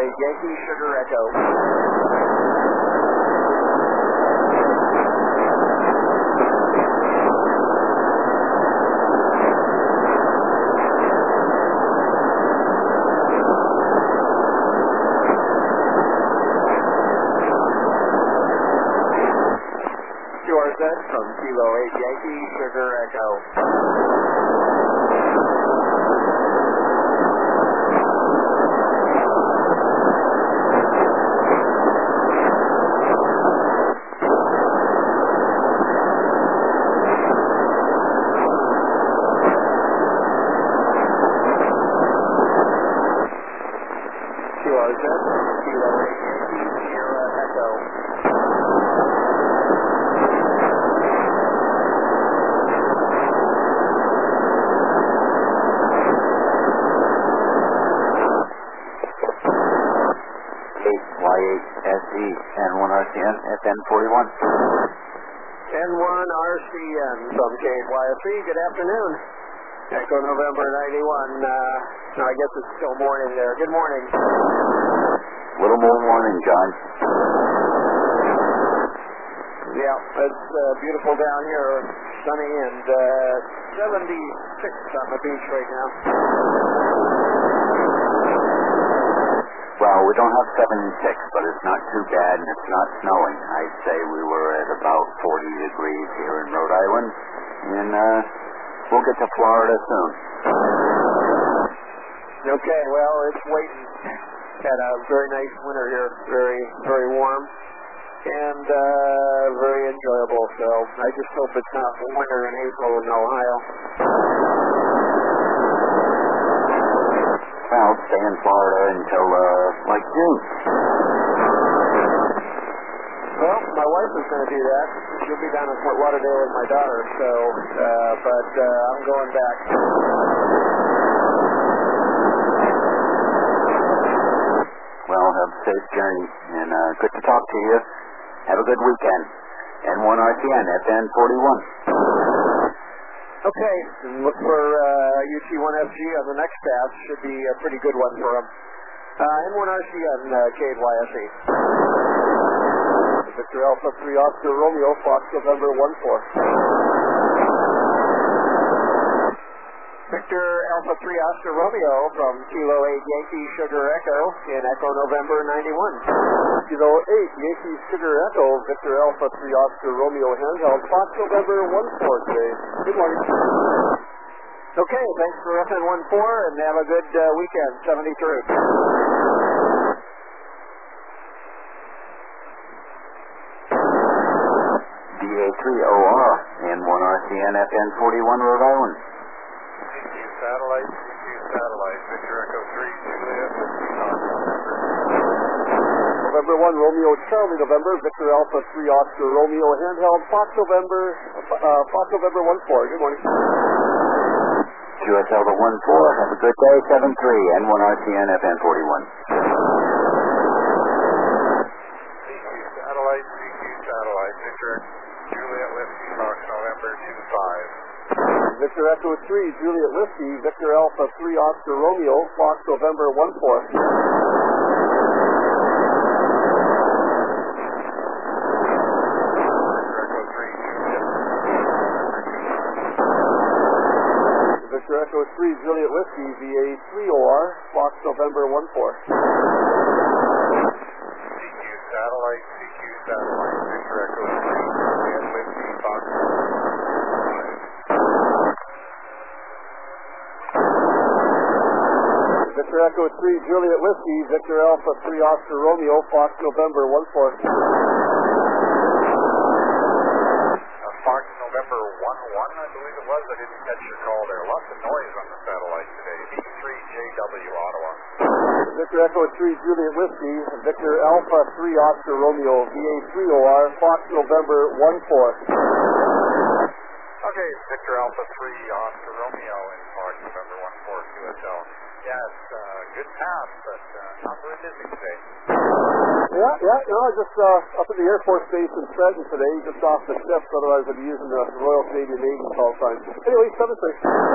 Yankee Sugar Echo. From Kilo 8 Yankee Sugar Echo. QRZ from Kilo 8 Yankee Sierra Echo. Y8SE, N1RCN, FN41. N1RCN from KYSE, good afternoon. Echo November 91, I guess it's still morning there. Good morning. Little more morning, John. Yeah, it's beautiful down here, sunny and 76 on the beach right now. Well, we don't have 76, but it's not too bad and it's not snowing. I'd say we were at about 40 degrees here in Rhode Island, and we'll get to Florida soon. Okay, well, it's waiting. Had a very nice winter here, very, very warm, and very enjoyable, so I just hope it's not winter in April in Ohio. Well, stay in Florida until, like June. Well, my wife is going to do that. She'll be down in Fort Lauderdale with my daughter, so, but I'm going back. Well, have a safe journey, and good to talk to you. Have a good weekend. N1RCN, FN41. Okay, look for UT1FG on the next pass. Should be a pretty good one for them. N1RCN, KYSE. Victor Alpha 3 Oscar Romeo, Fox November 14. Victor Alpha 3 Oscar Romeo from Kilo 8 Yankee Sugar Echo in Echo November 91. Kilo 8 Yankee Sugar Echo, Victor Alpha 3 Oscar Romeo handheld, Fox November 14 today. Good morning. Okay, thanks for FN14 and have a good weekend. 70 through. DA3OR, N1RCN, FN41, Rhode Island. Satellite, Victor Echo 3, Juliet, November 1, Romeo Charlie November, Victor Alpha 3 Oscar Romeo handheld, Fox November 14. Good morning. QSL 14, have a good day. 73, N1RCN, FN41. Satellite, Victor Juliet Whiskey, Fox November 25. Victor Echo 3, Juliet Whiskey, Victor Alpha 3 Oscar Romeo, Fox November 14. Victor Echo 3, Juliet Whiskey, VA 3OR, Fox November 14. Satellite, Victor Echo 3, Juliet Whiskey, Fox Victor Echo 3, Juliet Whiskey, Victor Alpha 3 Oscar Romeo, Fox November 14. Fox November 11, I believe it was. I didn't catch your call there. Lots of noise on the satellite today. D3JW, Ottawa. Victor Echo 3, Juliet Whiskey, Victor Alpha 3 Oscar Romeo, VA 3OR, Fox November 14. Okay, Victor Alpha 3 Oscar Romeo in Fox November 14 QSL. Yes, good pass, but not very busy today. Just up at the Air Force Base in Trenton today, just off the shift, otherwise I'd be using the Royal Canadian Navy call sign. Anyway, 7-3.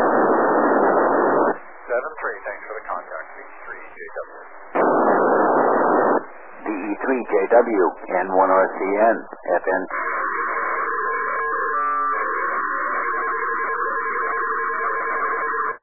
7-3, thanks for the contact, D3JW. WDE3JW, N1RCN, FN